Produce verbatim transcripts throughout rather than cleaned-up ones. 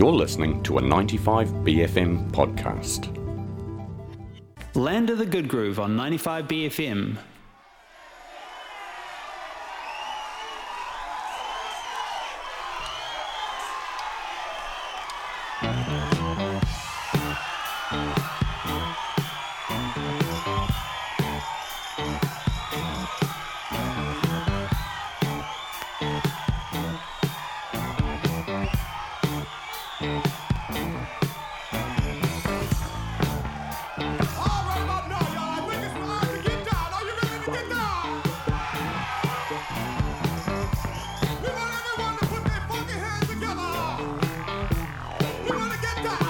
You're listening to a ninety-five B F M podcast. Land of the Good Groove on ninety-five B F M. Get down!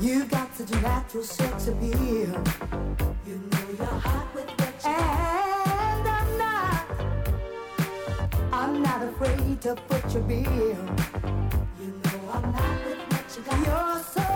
You got such a natural sex appeal. You know you're hot with what you and I'm not. I'm not afraid to foot your bill. You know I'm not with what you got. You're so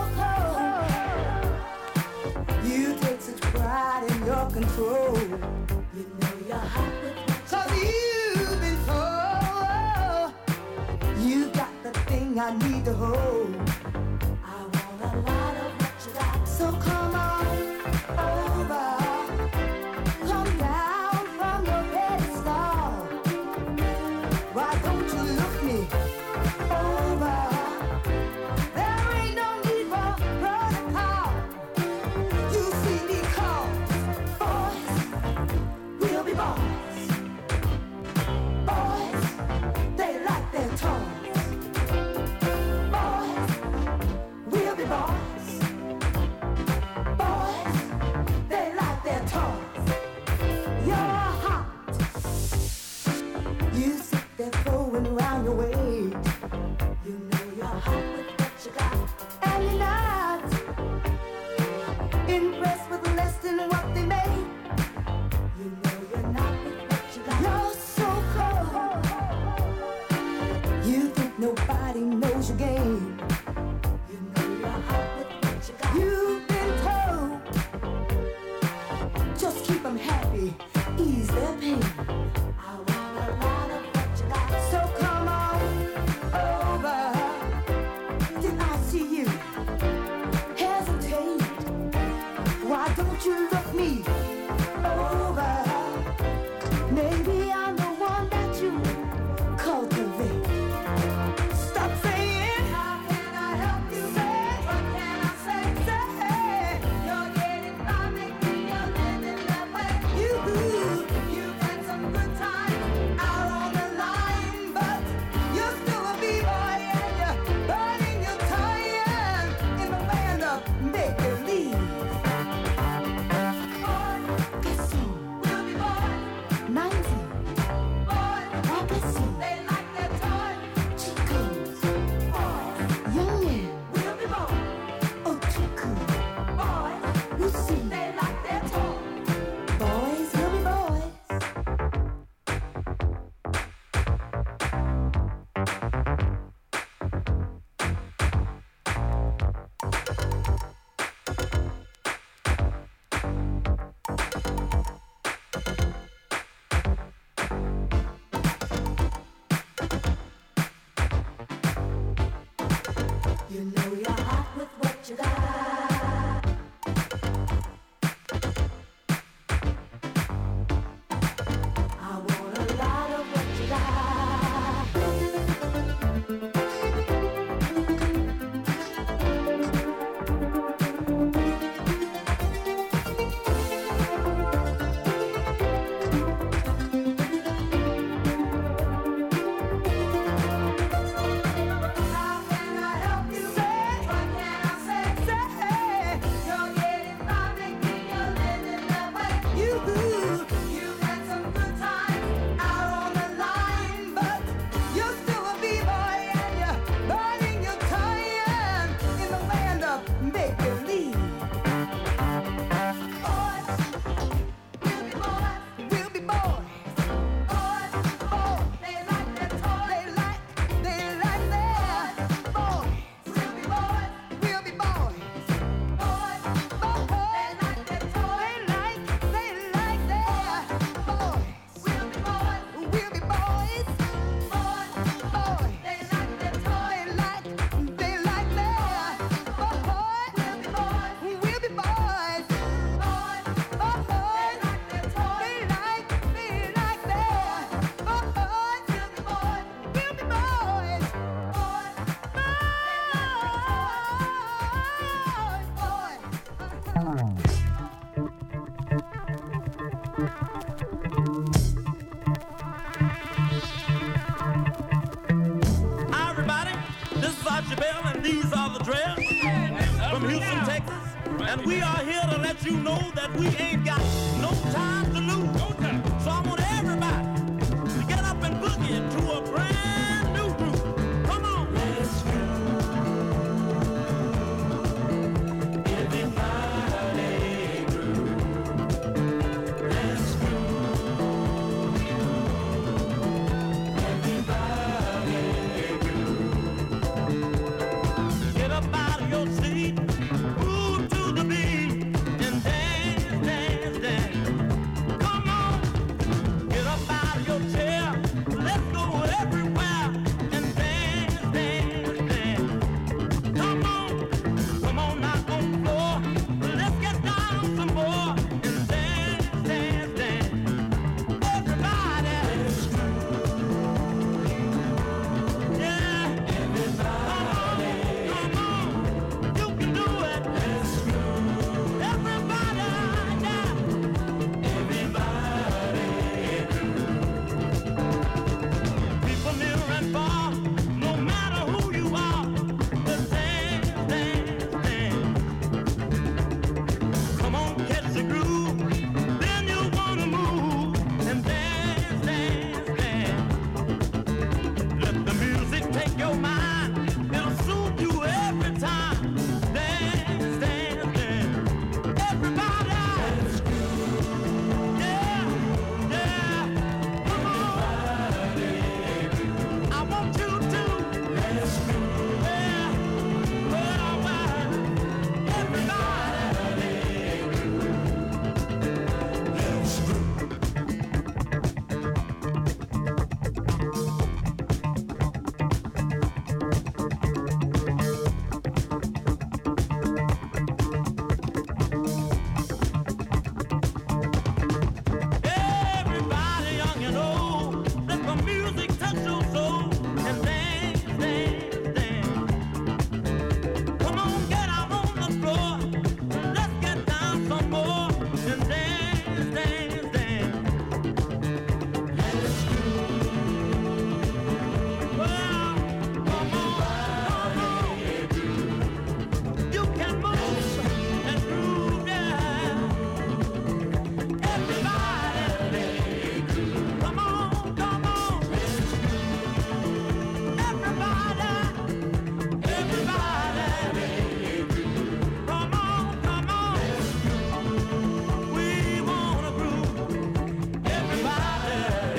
cold. You take such pride in your control. You know you're hot with what you got. 'Cause you've been told you got the thing I need to hold. I want a lot of what you got. So come on over. Come down from your pedestal. Why don't you look me over? There ain't no need for protocol. You see me call. Boys, we'll be boys. Boys, they like their toys. Boys, we'll be boys. Boys, they like their toys. You're hot. You sit there throwing around your weight. You know you're hot with what you got. And you're not impressed with less than what they made. You know you're not with what you got. You're so cold. You think nobody knows your game. You know you're hot with what you got. You've been told, just keep them happy, ease their pain. I want a lot of what you got. So come on over. Did I see you hesitate? Why don't you look me over? Maybe I'm the one that you cultivate. Stop saying, how can I help you? Say, what can I say? Say, you're getting by, making your living that way. You, you got some good times out on the line, but you're still a b-boy and you're burning your time in the land of make-believe. Boy, guess who? We'll be boys. nineteen. Boys, I guess who? They like their toys. Chicos. Boys, young men. We'll be boys. Oh, too cool. Boys, you see. They like their toys. Boys, we'll be boys. You know you're hot with what you got. I want a lot of what you got. How can I help you? Say, what can I say? Say, you're getting by, making your living that way. You, you got some good times out on the line, but you're still a b-boy and you're burning your time in the land of make-believe. Boys, we'll be boys. We'll be boys. Boys, boys, they like their toys. They like, they like their boys. We'll be boys. We'll be boys. Boys, boys, they like their toys. They like, they like their boys. We'll be boys. We'll be boys. Boys, boys, they like their toys. They like, they like their boys. We'll be boys. We'll be boys. Boys, boys, they like their toys. They like, they like their boys. We'll be boys. We'll be boys. Boys, Hi, everybody. This is Archie Bell, and these are the Dreads from Houston, Texas. And we are here to let you know that we ain't got no time to lose. So I want everybody to get up and boogie to a brand new groove. Come on. Let's go. your seat, move to the beat and dance, dance, dance. Come on, get up out of your chair. Let's go everywhere and dance, dance, dance. Come on, come on now on the floor. Let's get down some more and dance, dance, dance. Everybody, yeah. Come on, you can do it. Everybody, yeah. People near and far, no matter who you are, just dance, dance, dance. Come on, catch the groove, then you wanna move and dance, dance, dance. Let the music take your mind, it'll soothe you every time. Dance, dance, dance. Everybody, yeah, yeah. Come on, I want you to, yeah, well, well, everybody. Everybody, young and old, let the music touch your soul and dance, dance, dance. Come on, get out on the floor. Let's get down some more and dance, dance, dance. Well, come on, come on. You can move and groove, yeah. Everybody, come on, come on. Everybody, everybody, come on, come on. We wanna groove. Everybody,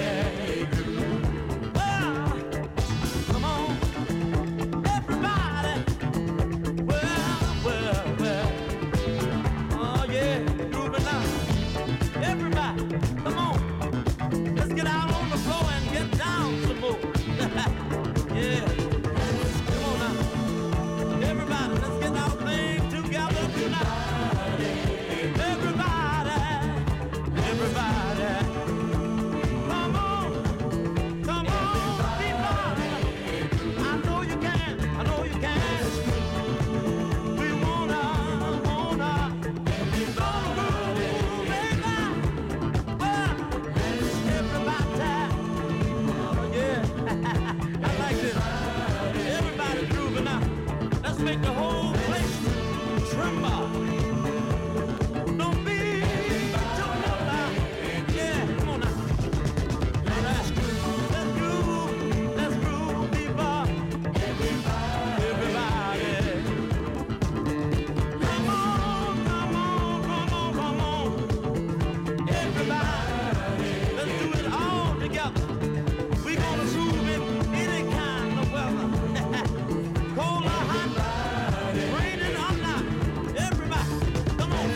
well, come on. Everybody, well, well, well. Oh yeah, grooving now. Everybody, come on. Let's get out on the floor and get down some more. Yeah. Come on now. Everybody, let's get our thing together tonight. Everybody, everybody. Come on. Come on, people. I know you can. I know you can. We wanna, wanna. Gonna groove, baby. Well, everybody. Oh, yeah. I like this. Everybody grooving now. Let's make the whole place tremble. Don't be too loud. Yeah, come on now. All right. Let's groove. Let's groove, people. Everybody. Come on, come on, come on, come on. Everybody. Let's do it all together. We gonna groove in any kind of weather. Cold or hot, raining or not. Everybody, come on.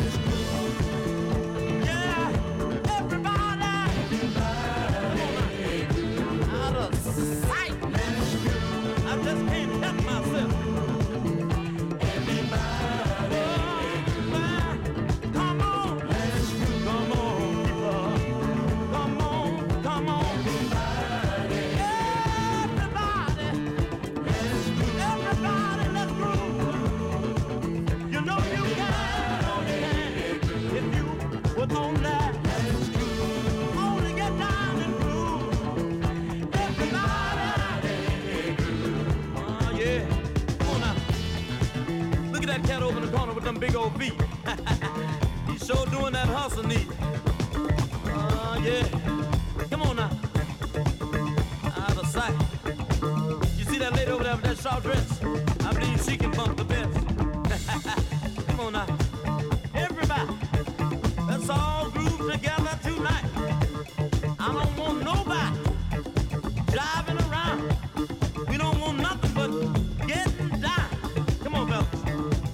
Yeah, everybody. Come on now. Out of sight. I just can't help myself. Everybody. Come on. Come on, people. Come on, come on. Everybody. Everybody, let's groove. You know you can, know you can. If you would only, only get down and groove. Everybody. Oh, yeah. Come on now. Look at that cat over in the corner with them big old feet. He's sure doing that hustle need. Oh, yeah. Come on now. Out of sight. You see that lady over there with that short dress? I believe she can bump the best. Come on now. Everybody. Let's all groove together tonight. I don't want nobody driving around. We don't want nothing but getting down. Come on, fellas.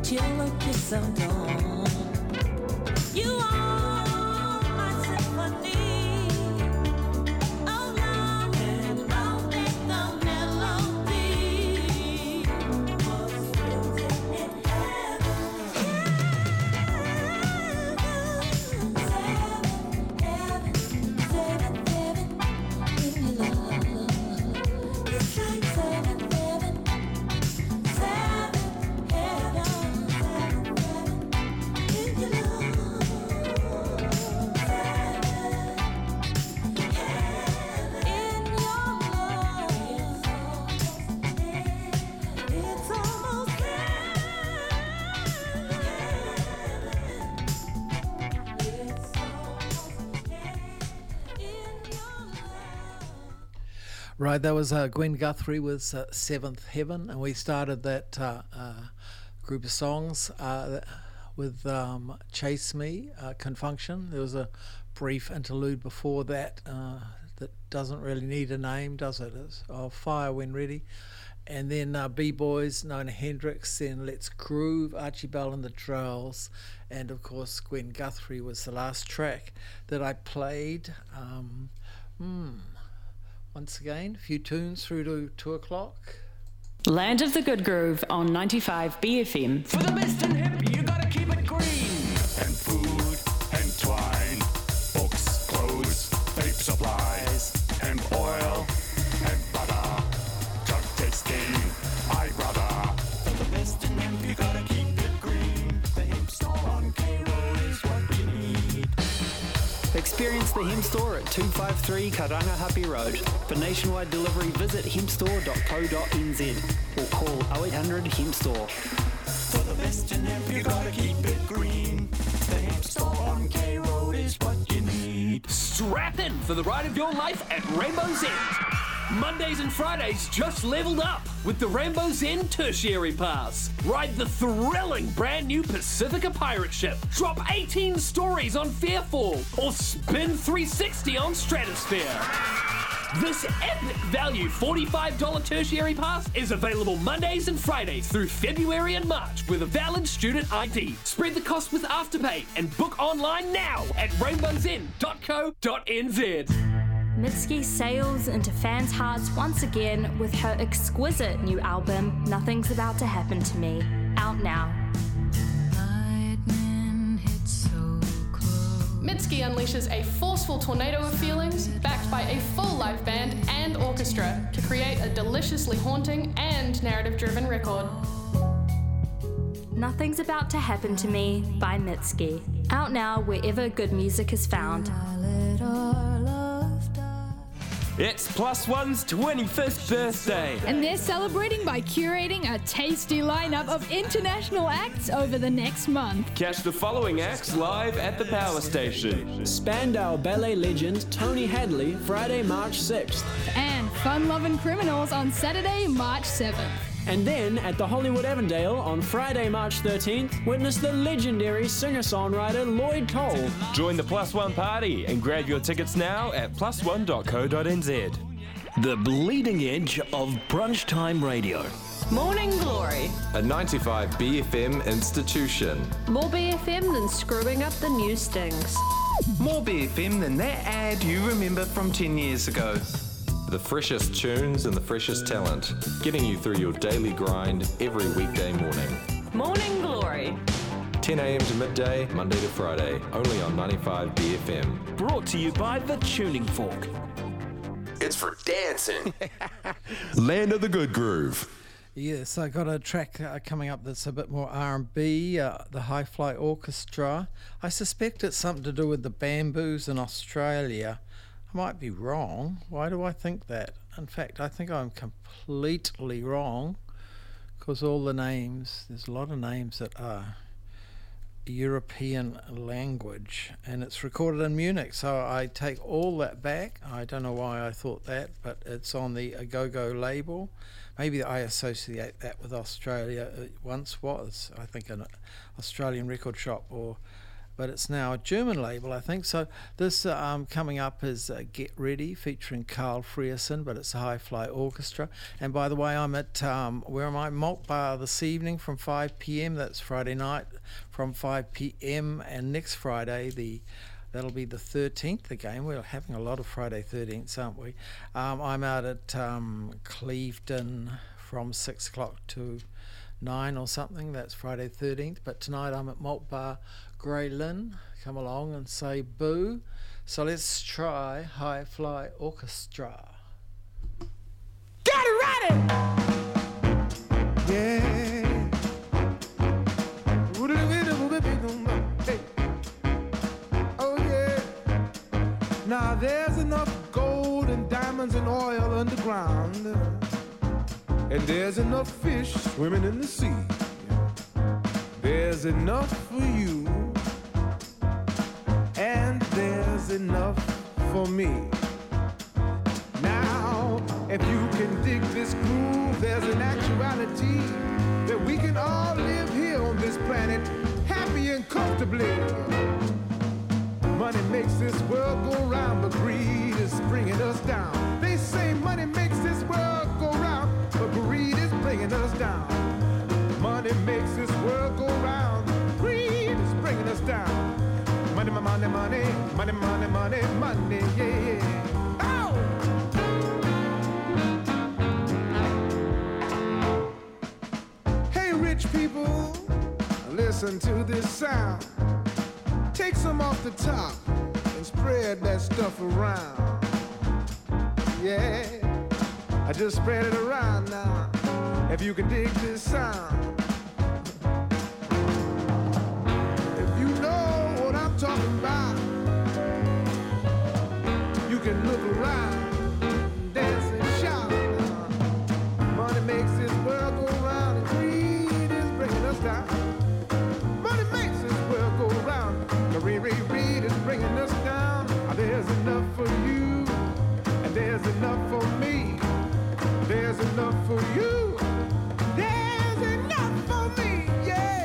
but you look so dumb. You are my symphony. Oh, love and don't make the melody was written in heaven. Heaven, heaven, heaven, heaven in your love. It's like seven, seven, seven, heaven, seven, seven in your love. It's almost heaven. It's almost heaven in your love. Right, that was uh, Gwen Guthrie with uh, Seventh Heaven, and we started that uh, uh, group of songs uh, with um, Chase Me, uh, Confunction. There was a brief interlude before that uh, that doesn't really need a name, does it? It's oh, Fire When Ready. And then uh, B-Boys, Nona Hendrix, then Let's Groove, Archie Bell and the Drells, and of course Gwen Guthrie was the last track that I played. Um, hmm. Once again, a few tunes through to two o'clock. Land of the Good Groove on ninety-five B F M. For the best and hip, you gotta keep it green. And food and twine, books, clothes, vape supplies, and oil and butter. Drug testing, I brother. For the best in hemp, you gotta keep it green. The hemp store on K Road is what you need. Experience the Hemp Store at two fifty-three Karangahape Road. For nationwide delivery, visit hemp store dot co dot n z or call oh eight hundred hemp store. For the best in hemp, you gotta keep it green. The hemp store on K Road is what you need. Strap in for the ride of your life at Rainbow's End. Mondays and Fridays just leveled up with the Rainbow's End Tertiary Pass. Ride the thrilling brand new Pacifica pirate ship. Drop eighteen stories on Fairfall or spin three sixty on Stratosphere. This epic value forty-five dollars Tertiary Pass is available Mondays and Fridays through February and March with a valid student I D. Spread the cost with Afterpay and book online now at rainbows end dot co dot n z. Mitski sails into fans' hearts once again with her exquisite new album, Nothing's About to Happen to Me, out now. Mitski unleashes a forceful tornado of feelings, backed by a full live band and orchestra, to create a deliciously haunting and narrative-driven record. Nothing's About to Happen to Me by Mitski, out now wherever good music is found. It's Plus One's twenty-fifth birthday. And they're celebrating by curating a tasty lineup of international acts over the next month. Catch the following acts live at the Power Station. Spandau Ballet legend Tony Hadley, Friday, March sixth. And Fun-Lovin' Criminals on Saturday, March seventh. And then at the Hollywood Avondale on Friday, March thirteenth, witness the legendary singer-songwriter Lloyd Cole. Join the Plus One party and grab your tickets now at plus one dot co dot n z. The bleeding edge of brunch time radio. Morning Glory. A ninety-five B F M institution. More B F M than screwing up the news stings. More B F M than that ad you remember from ten years ago. The freshest tunes and the freshest talent, getting you through your daily grind every weekday morning. Morning Glory. ten a.m. to midday, Monday to Friday, only on ninety-five B F M. Brought to you by The Tuning Fork. It's for dancing. Land of the Good Groove. Yes, I got a track uh, coming up that's a bit more R and B, uh, the High Fly Orchestra. I suspect it's something to do with the bamboos in Australia. I might be wrong. Why do I think that? In fact, I think I'm completely wrong, because all the names, there's a lot of names that are European language, and it's recorded in Munich, so I take all that back. I don't know why I thought that, but it's on the A Go Go label. Maybe I associate that with Australia. It once was, I think, an Australian record shop or but it's now a German label, I think. So this uh, um, coming up is uh, Get Ready, featuring Carl Frierson, but it's a High Fly Orchestra. And by the way, I'm at, um, where am I? Malt Bar this evening from five p.m. That's Friday night from five p.m. And next Friday, the that'll be the thirteenth again. We're having a lot of Friday thirteenths, aren't we? Um, I'm out at um, Clevedon from six o'clock to nine or something. That's Friday thirteenth. But tonight I'm at Malt Bar Grey Lynn. Come along and say boo. So let's try High Fly Orchestra. Get ready! Yeah. Hey. Oh yeah. Now there's enough gold and diamonds and oil underground, and there's enough fish swimming in the sea. There's enough for you, and there's enough for me. Now, if you can dig this groove, there's an actuality that we can all live here on this planet happy and comfortably. Money makes this world go round, but greed is bringing us down. They say money makes this world go round, but greed is bringing us down. Money makes this world go round, greed is bringing us down. Money, money, money, money, money, money, money, yeah, yeah. Oh! Hey, rich people, listen to this sound. Take some off the top and spread that stuff around. Yeah, I just spread it around now. If you can dig this sound, if you know what I'm talking about, you can look around, dance and shout. Money makes this world go round, and greed is bringing us down. Money makes this world go round, greed, greed is bringing us down. There's enough for you, and there's enough for me. There's enough for you. There's enough for me, yeah.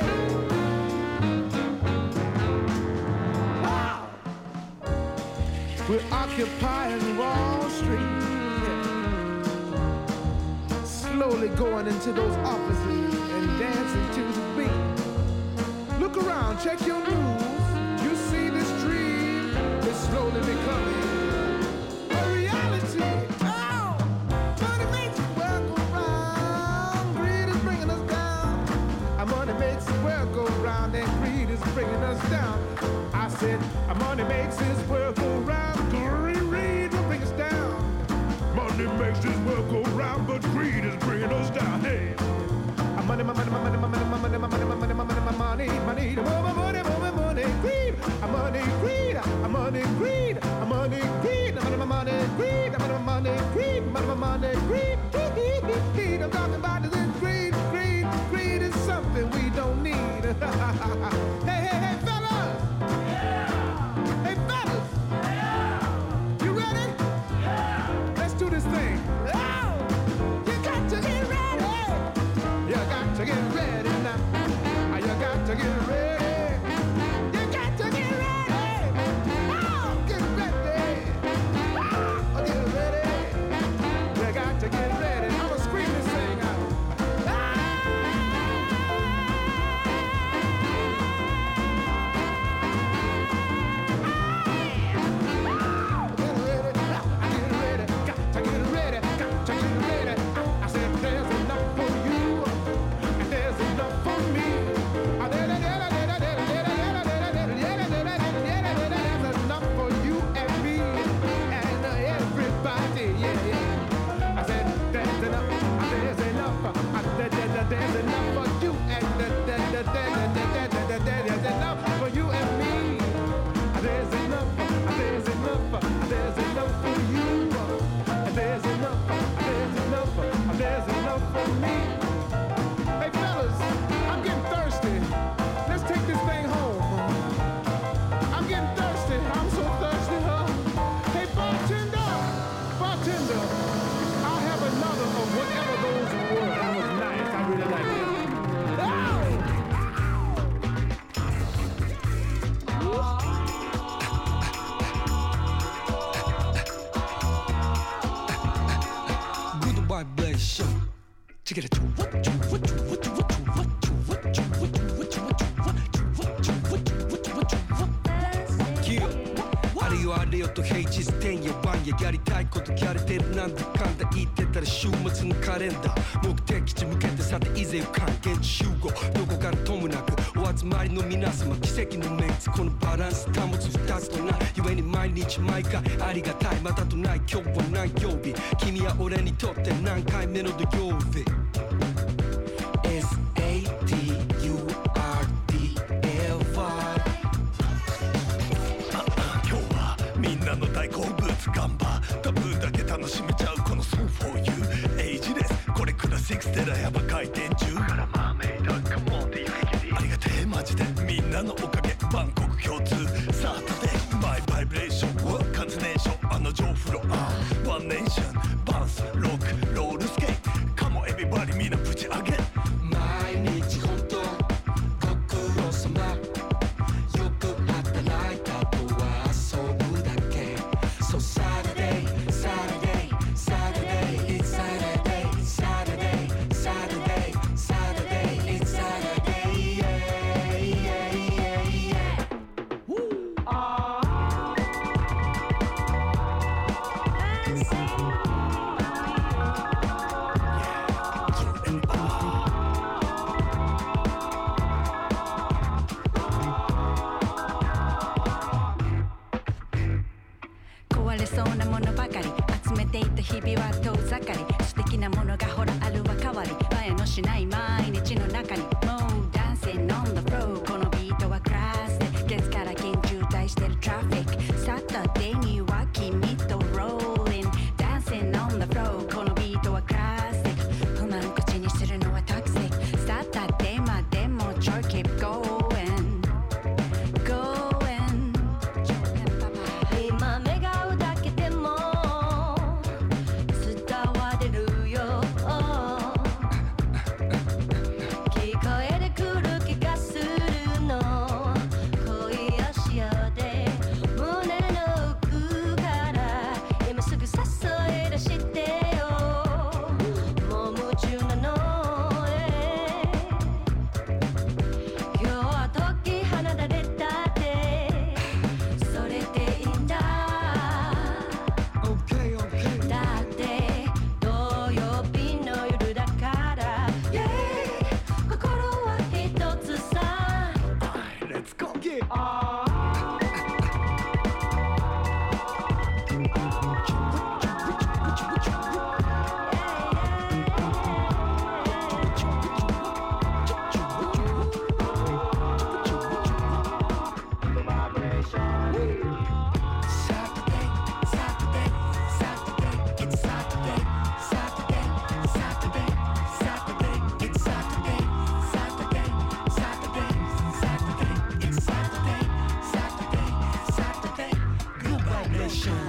Wow. We're occupying Wall Street, yeah. Slowly going into those offices and dancing to the beat. Look around, check your news. You see this dream is slowly becoming a reality. Oh, money makes the world go round. Greed is bringing us down. Our money makes the world go round, and greed is bringing us down. I said, our money makes this world go round. Greed will bring us down. Money makes this world go round, but greed is bringing us down. Hey, our money, my money, my money, my money, my money, my money, my money, my money, my money, money, my money, my money, greed. Our money, greed. Our money, greed. Our money, greed. Our money, my money, greed. Our money, my money, greed. Money, my money, greed. Greed. I'm talking about this greed, greed, greed is something we don't need. Hey, hey, hey, fellas. Yeah. Hey, fellas. Yeah. You ready? Yeah. Let's do this thing. Oh, you got to get ready. You got to get ready now. You got to get ready. You got to get ready. Oh, get ready. Oh, get ready. You got to get ready. I'm gonna scream this thing out. Ah! 平日てんや晩ややりたいことやれてるなんだかんだ言ってたら週末のカレンダー目的地向けてさていぜよ還現地集合どこからともなくお集まりの皆様奇跡のメンツこのバランス保つ二つとないゆえに毎日毎回ありがたいまたとない今日は何曜日君は俺にとって何回目の土曜日 エスエーティーユーアールディーエルワイ今日はみんなの大好物ガンバ多分だけ楽しめちゃうこの So for you エイジですこれくらシックステラやば回転中からマーメイド Come on って言うけどありがてえマジでみんなのおかげバンコク共通サータデーマイバイブレーションカンツネーションあの上フロアワンネーションバンスロックロールスケートカモエビバリみんなぶち上げ毎日本当ご苦労様よく働いたとは遊ぶだけ So Saturday, Saturday, Saturday, it's Saturday, Saturday, Saturday, Saturday, it's Saturday, yeah, yeah, yeah, yeah. Woo! Ah. 壊れそうなものばかり集めていた日々は遠ざかり素敵なものがほらあるは変わり映えのしない毎日の中にもう Dancing on the floor このビートはクラスで月から金渋滞してるトラフィックサタデーには君と Rolling Dancing on the floor このビートはクラス不満口にするのはトクシックサタデーまでもちょい keep going going 今目が合うだけでも伝われるよ聞こえてくる気がするの恋足よで胸の奥から今すぐ誘い出してよもう夢中なのね今日は解き放たれたってそれでいいんだ Okay, okay. だって土曜日の夜だから Yeah 心は一つさ Let's go Yeah. Saturday, Saturday, Saturday, it's Saturday, Saturday, Saturday, Saturday, it's Saturday, Saturday, Saturday, Saturday, it's Saturday, Saturday, Saturday, good vibration.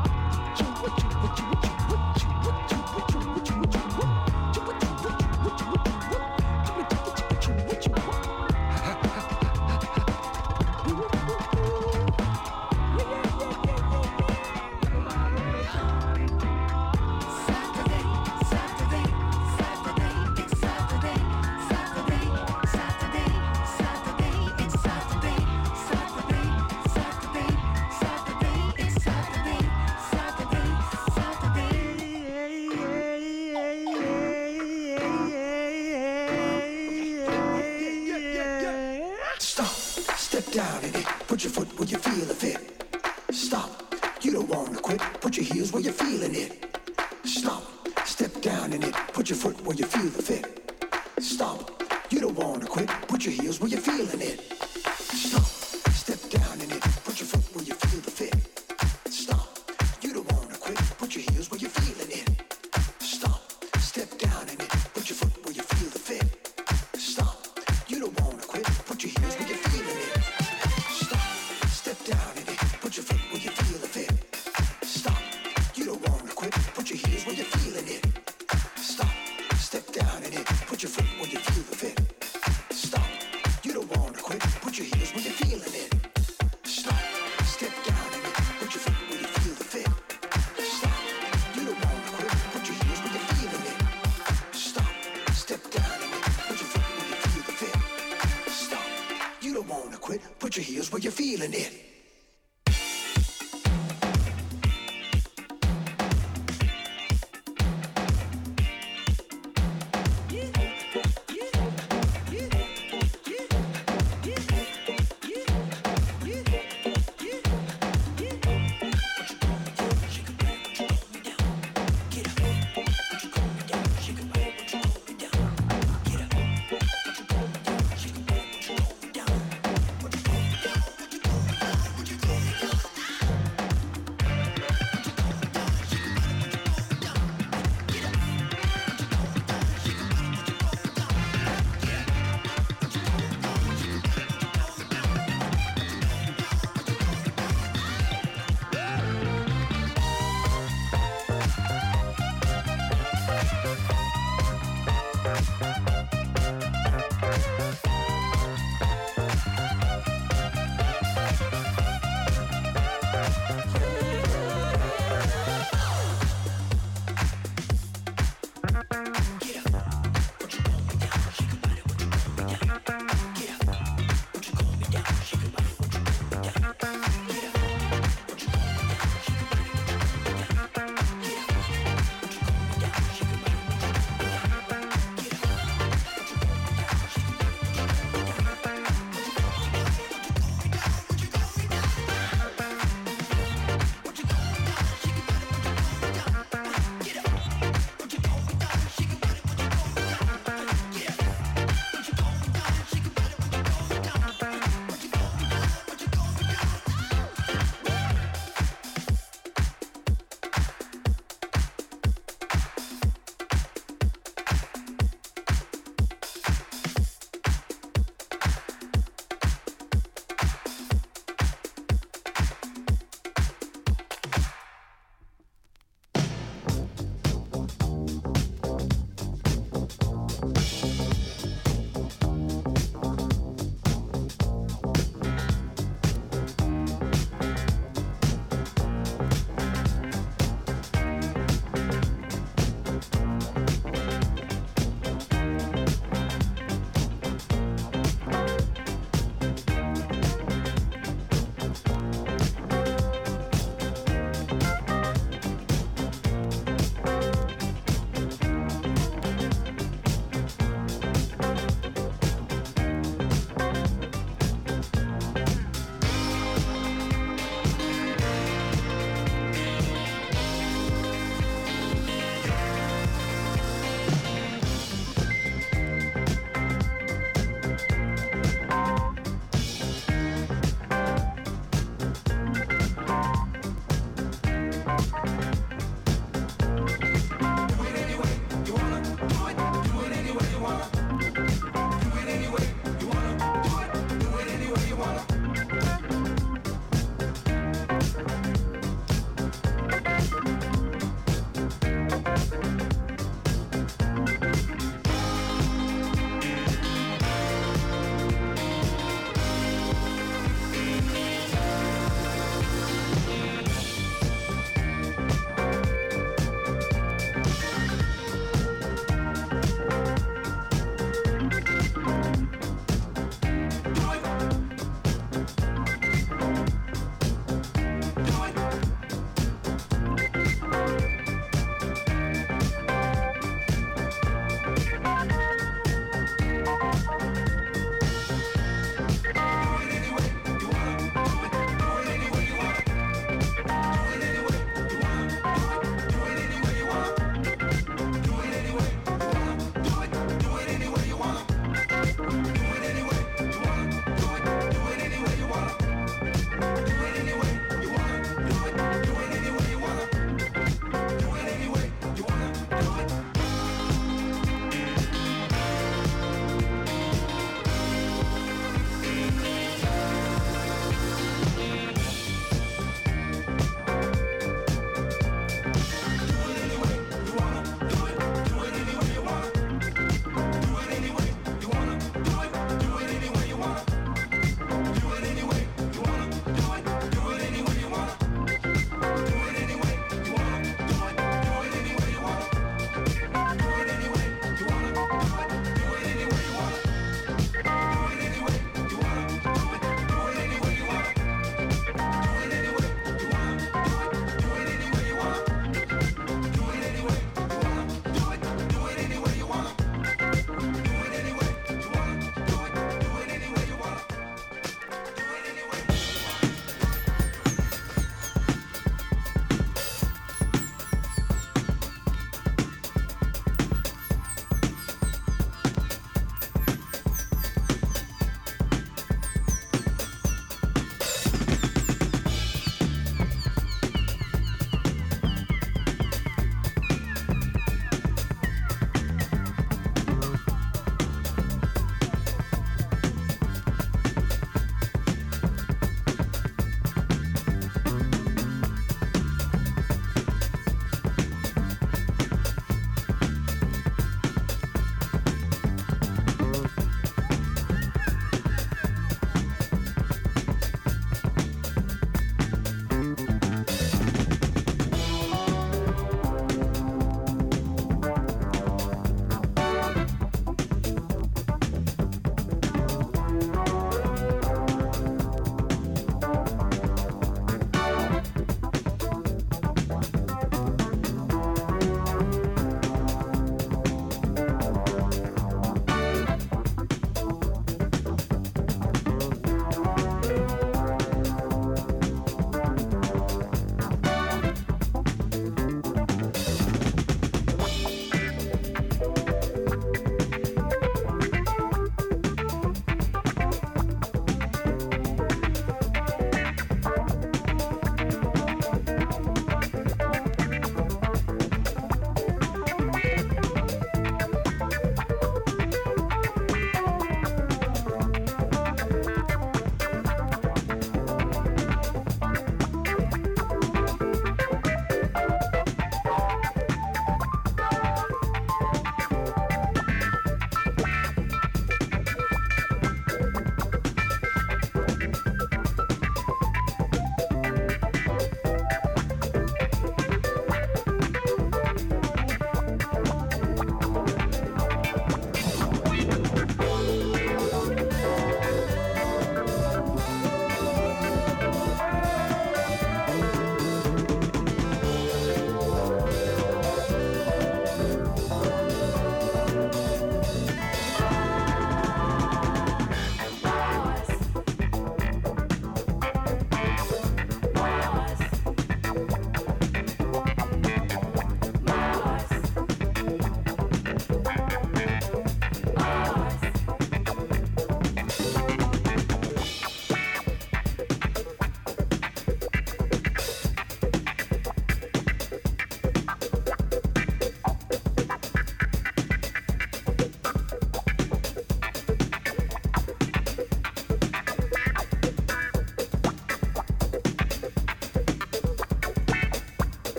Saturday, Saturday, Saturday, it's Saturday, Saturday, Saturday, Saturday, it's Saturday, Saturday, Saturday, Saturday, it's Saturday, Saturday, Saturday. Stop, step down in it, put your foot where you feel the fit. Stop, you don't wanna quit, put your heels where you're feeling it. Stop, step down in it, put your foot where you feel the fit. Stop, you don't wanna quit, put your heels where you're feeling it. Stop, step down in it, put your foot where you feel the fit. Stop, you don't wanna quit, put your heels where you're feeling it. Stop, step down in it, put your foot where you feel the fit. Stop, you don't wanna quit, put your heels where you're feeling it. Stop, step down in it, put your foot where you feel the fit. Stop, you don't wanna quit, put your heels where you're feeling it. Stop, step down in it, put your foot where you feel the fit. Stop, you don't wanna quit, put your heels where you're feeling it. Stop, step down in it, put your foot where you feel the fit. Stop, you don't wanna quit, put your heels where you're feeling it. Stop, step down in it, put your foot where you feel the fit. Stop, you don't wanna quit, put your heels where you're feeling it.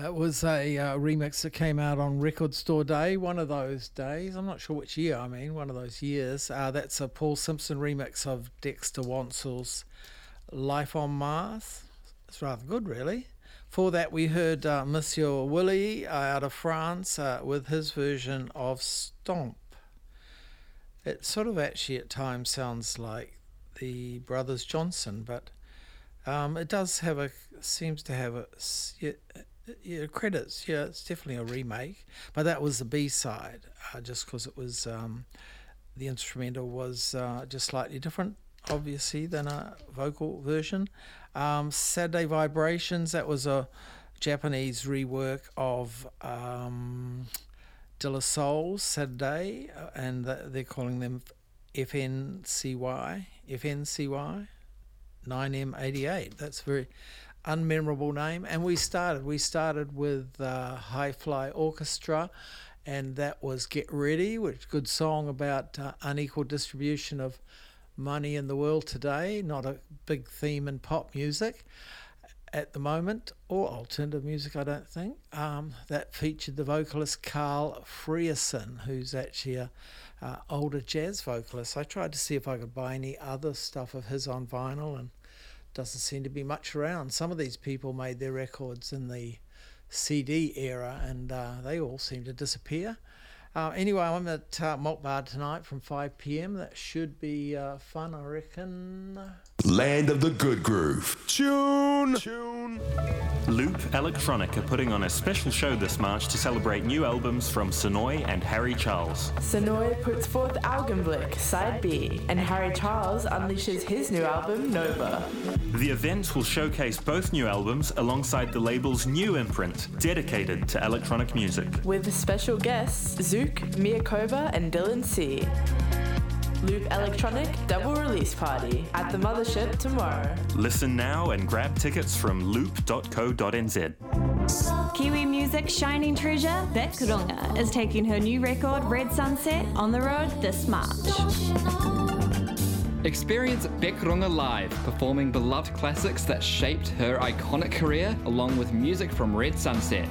That was a uh, remix that came out on Record Store Day, one of those days. I'm not sure which year, I mean, one of those years. Uh, that's a Paul Simpson remix of Dexter Wansell's Life on Mars. It's rather good, really. For that, we heard uh, Monsieur Willie uh, out of France uh, with his version of Stomp. It sort of actually at times sounds like the Brothers Johnson, but um, it does have a, seems to have a, yeah, yeah, credits. Yeah, it's definitely a remake, but that was the B-side, uh, just because it was, um, the instrumental was uh, just slightly different, obviously, than a vocal version. Um, Saturday Vibrations, that was a Japanese rework of um, De La Soul's Saturday, and they're calling them F N C Y, F N C Y, nine M eighty-eight. That's a very unmemorable name. And we started, we started with uh, High Fly Orchestra, and that was Get Ready, which is a good song about uh, unequal distribution of money in the world today. Not a big theme in pop music at the moment, or alternative music, I don't think. Um, that featured the vocalist Carl Frierson, who's actually a uh, older jazz vocalist. I tried to see if I could buy any other stuff of his on vinyl, and doesn't seem to be much around. Some of these people made their records in the C D era, and uh, they all seem to disappear. Uh, anyway, I'm at uh, Malt Bar tonight from five p.m. That should be uh, fun, I reckon. Land of the Good Groove. Tune! Tune! Loop Electronic are putting on a special show this March to celebrate new albums from Sonoy and Harry Charles. Sonoy puts forth Augenblick, Side B, and Harry Charles unleashes his new album, Nova. The event will showcase both new albums alongside the label's new imprint, dedicated to electronic music. With special guests, Zook, Miakova, and Dylan C. Loop Electronic double release party at the Mothership tomorrow. Listen now and grab tickets from loop dot co dot n z. Kiwi music's shining treasure, Beck Runga, is taking her new record, Red Sunset, on the road this March. Experience Beck Runga live, performing beloved classics that shaped her iconic career, along with music from Red Sunset.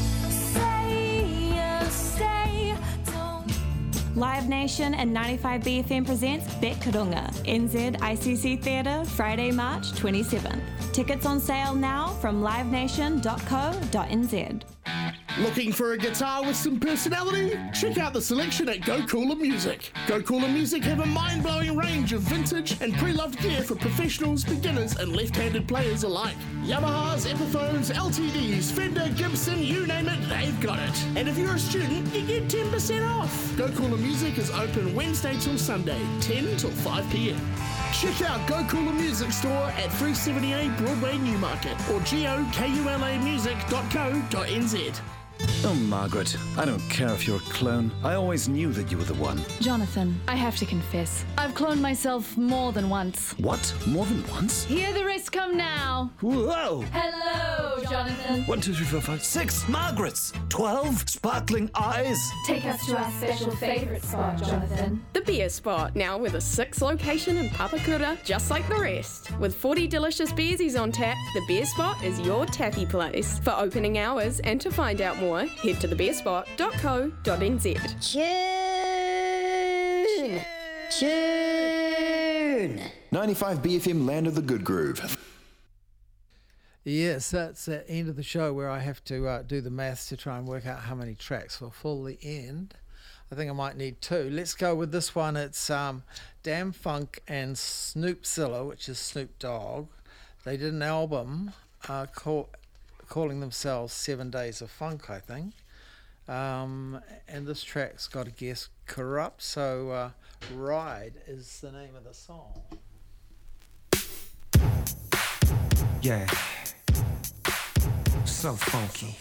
Live Nation and ninety-five B F M presents Beck Runga, N Z I C C Theatre, Friday, March twenty-seventh. Tickets on sale now from live nation dot co dot n z. Looking for a guitar with some personality? Check out the selection at Go Cooler Music. Go Cooler Music have a mind-blowing range of vintage and pre-loved gear for professionals, beginners and left-handed players alike. Yamahas, Epiphones, L T Ds, Fender, Gibson, you name it, they've got it. And if you're a student, you get ten percent off. Go Cooler Music is open Wednesday till Sunday, ten till five p.m. Check out Go Cooler Music Store at three seventy-eight Broadway, Newmarket, or gokula music dot co dot n z. Oh, Margaret, I don't care if you're a clone. I always knew that you were the one. Jonathan, I have to confess, I've cloned myself more than once. What? More than once? Hear the rest come now. Whoa! Hello, Jonathan. One, two, three, four, five, six Margarets! Twelve sparkling eyes! Take us to our special favourite spot, Jonathan. The Beer Spot, now with a sixth location in Papakura, just like the rest. With forty delicious beersies on tap, the Beer Spot is your tappy place. For opening hours and to find out more, head to the beer spot dot co dot n z. Tune! Tune! ninety-five B F M Land of the Good Groove. Yes, that's the end of the show where I have to uh, do the maths to try and work out how many tracks will fill the end. I think I might need two. Let's go with this one. It's um, Damn Funk and Snoopzilla, which is Snoop Dogg. They did an album uh, called... calling themselves Seven Days of Funk, I think. Um, and this track's got a guest, Corrupt, so uh, Ride is the name of the song. Yeah. So funky.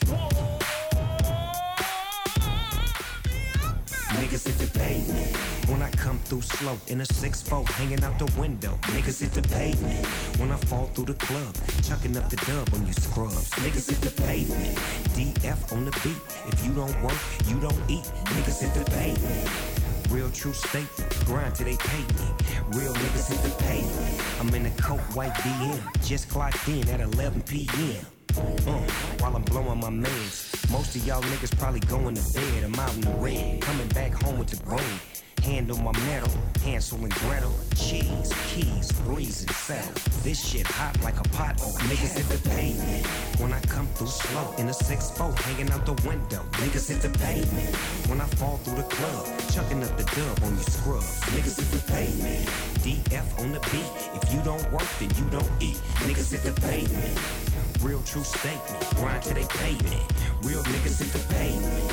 Niggas hit the pavement when I come through slow in a six four hanging out the window. Niggas hit the pavement when I fall through the club, chucking up the dub on you scrubs. Niggas hit the pavement, D F on the beat. If you don't work, you don't eat. Niggas hit the pavement. Real true statement, grind till they pay me. Real niggas hit the pavement. I'm in a coat white B M, just clocked in at eleven p.m. Uh, while I'm blowing my meds. Most of y'all niggas probably going to bed. I'm out in the red, coming back home with the bread. Hand on my metal, Hansel and Gretel. Cheese, keys, breeze and settle. This shit hot like a pot. Niggas hit the pavement. When I come through slow in a six four, hanging out the window. Niggas hit the pavement. When I fall through the club, chucking up the dub on you scrubs. Niggas hit the pavement. D F on the beat. If you don't work, then you don't eat. Niggas hit the pavement. Real true statement. Grind till they pay me. Real niggas hit the pavement.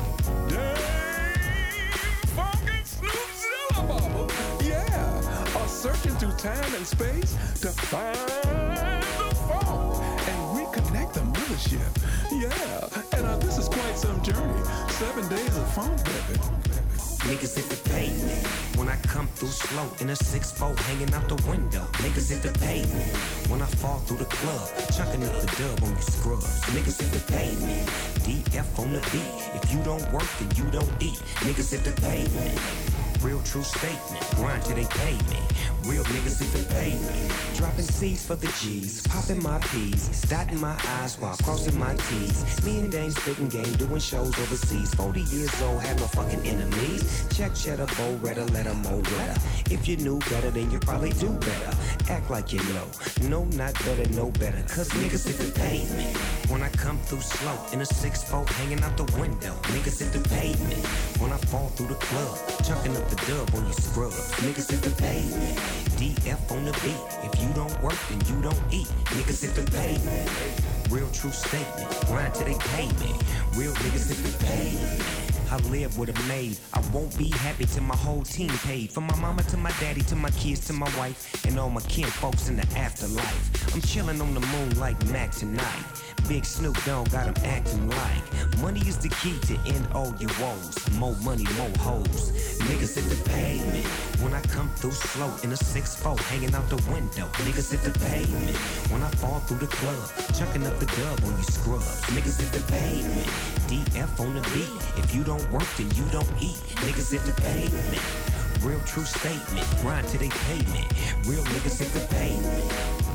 Yeah, are searching through time and space to find the fault and reconnect the mothership. Yeah, and uh, this is quite some journey. Seven days of funk, baby. Niggas hit the pavement. When I come through slow in a six four, hanging out the window. Niggas hit the pavement. When I fall through the club, chucking up the dub on you scrubs. Niggas hit the pavement. D F on the beat. If you don't work, then you don't eat. Niggas hit the pavement. Real true statement. Grind till they pay me. Real niggas hit the pavement. Dropping C's for the G's. Popping my P's. Dotting my I's while crossing my T's. Me and Dane spitting game. Doing shows overseas. forty years old. Had no fucking enemies. Check cheddar, bow redder, let them mow redder. If you knew better, then you probably do better. Act like you know. No, not better, no better. Cause niggas hit the pavement. When I come through slow in a six four, hanging out the window. Niggas hit the pavement. When I fall through the club, chucking up the dub on you scrubs. Niggas hit the pavement. D F on the beat. If you don't work, then you don't eat. Niggas hit the pavement. Real true statement. Grind till they pay me. Real niggas hit the pavement. I live with a maid. I won't be happy till my whole team paid. From my mama to my daddy to my kids to my wife and all my kin folks in the afterlife. I'm chilling on the moon like Mac tonight. Big Snoop Dogg got him acting like money is the key to end all your woes. More money, more hoes. Niggas hit the pavement. When I come through slow in a six four, hanging out the window. Niggas hit the pavement. When I fall through the club, chucking up the dub on you scrubs. Niggas hit the pavement. D F on the beat. If you don't work, then you don't eat. Niggas hit the pavement. Real true statement. Grind till they pay me. Real niggas hit the pavement.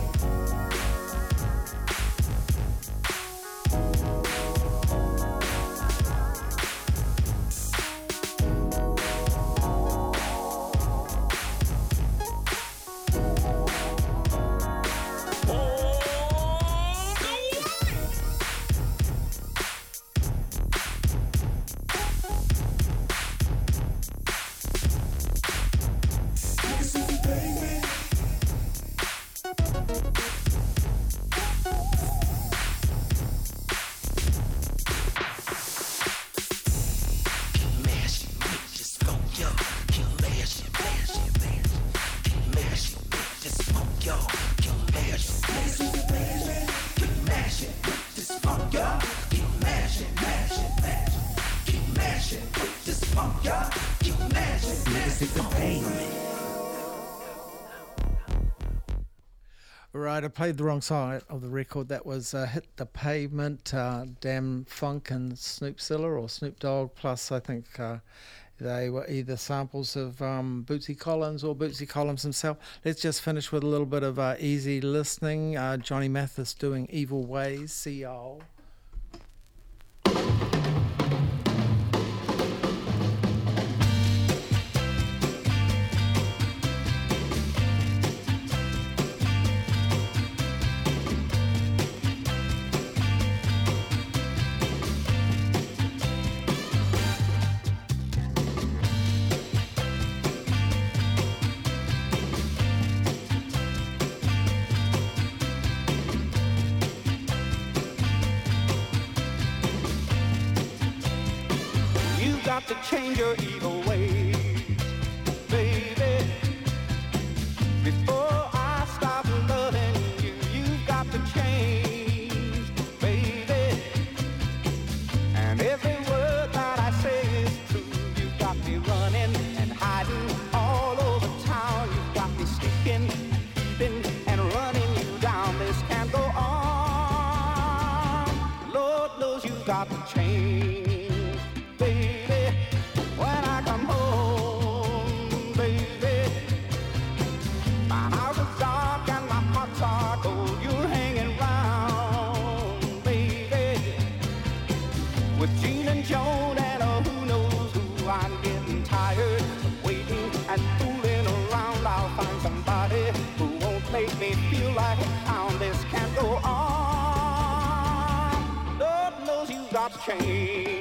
Right, I played the wrong song of the record. That was uh, Hit the Pavement, uh, Damn Funk and Snoop Silla or Snoop Dogg, plus I think uh, they were either samples of um, Bootsy Collins or Bootsy Collins himself. Let's just finish with a little bit of uh, easy listening. Uh, Johnny Mathis doing Evil Ways, see y'all. To change your evil ways, baby. Before I stop loving you, you've got to change, baby. And every word that I say is true. You've got me running and hiding all over town. You've got me sneaking and peeping and running you down. This can't go on. Lord knows you've got to change. My house is dark and my heart's are cold. You're hanging round. feel like how this can't go on. Lord knows you've got to change.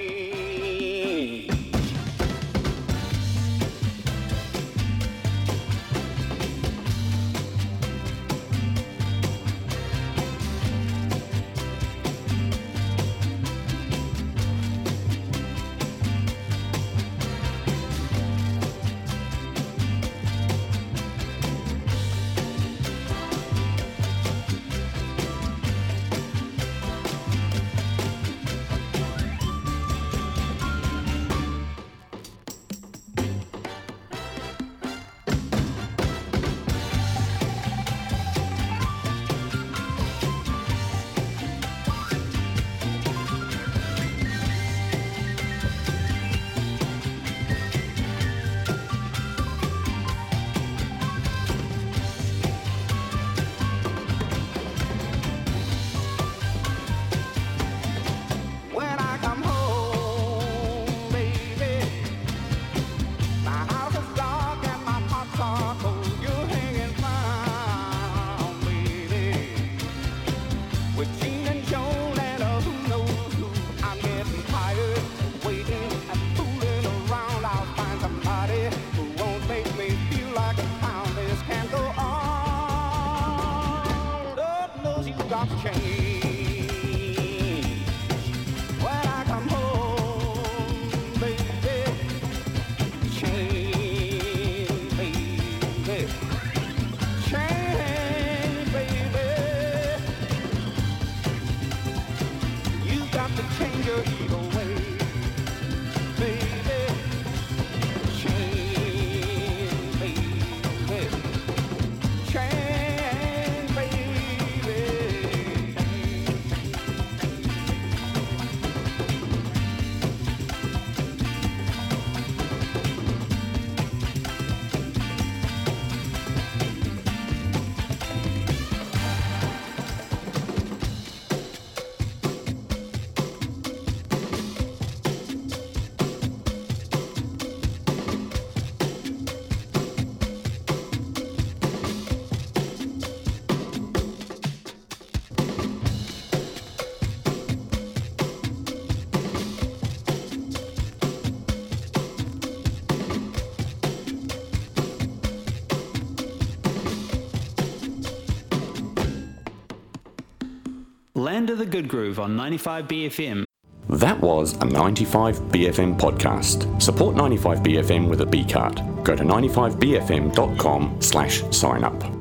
Land of the Good Groove on ninety-five B F M. That was a ninety-five B F M podcast. Support ninety-five B F M with a B card. Go to ninety-five B F M dot com slash sign up.